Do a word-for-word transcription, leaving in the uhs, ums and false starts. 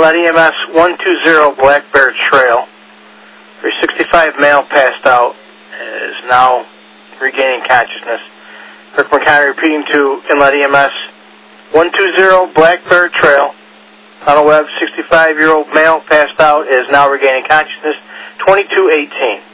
Inlet E M S one two zero Black Bear Trail. three sixty-five male passed out, is now regaining consciousness. Rick McConaughey repeating to Inlet E M S one two zero Black Bear Trail. Donald Webb, sixty-five-year-old male passed out, is now regaining consciousness. twenty-two eighteen.